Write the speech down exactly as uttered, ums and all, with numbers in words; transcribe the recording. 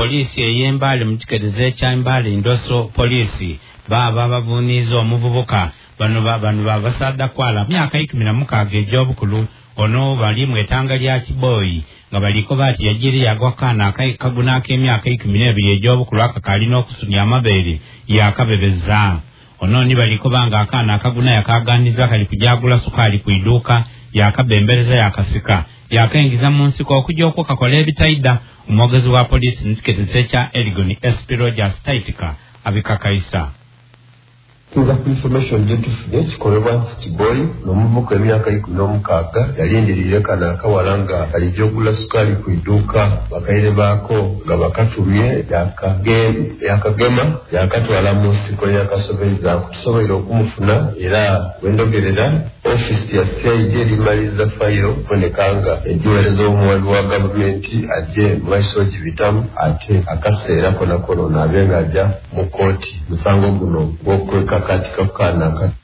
poliisi ey'Embale mu kikerezo kya Mbale Ndoso poliisi baba babuniza omuvubuka bano bano babasadda kwala myaka ikumi na mukaaga egy'obukulu ono bali mu ettanga lya Kiboyi nga baliko bati yajiri yagwakana akaguna ak'emyaka ikumi n'ebiri egy'obukulu akakalina okusunya amabeere yakabebeza ono ni baliko banga akana akaguna yakaganiza kali kujagula sukali ku iduka yakabembereza yakasika yakaingiza mu nsiko okujja okwo kakola ebitaida omwogezi wa poliisi ntiketeze kya Elgon S P Rogers Taitika abikakaisa. Tuza ku information gyetufunye kikolebwa nsi Kiboyi n'omuvubuka emyaka ikumi n'omukaaga yalindirire kana akawalanga alijja ogula sukali ku iduuka bakaire baako nga bakatumye yakagema yakatwala mu nsiko yakasobeza kutusobola okumufuna era wendogerera ofisi ya C I D erimaliza fayiro kubonekanga ejiweereza omuwali wa gavumenti ajje mu maiso gibitamu ate akaseera kona kono naabe nga ajja mu kooti musango guno gw'okweka katika kana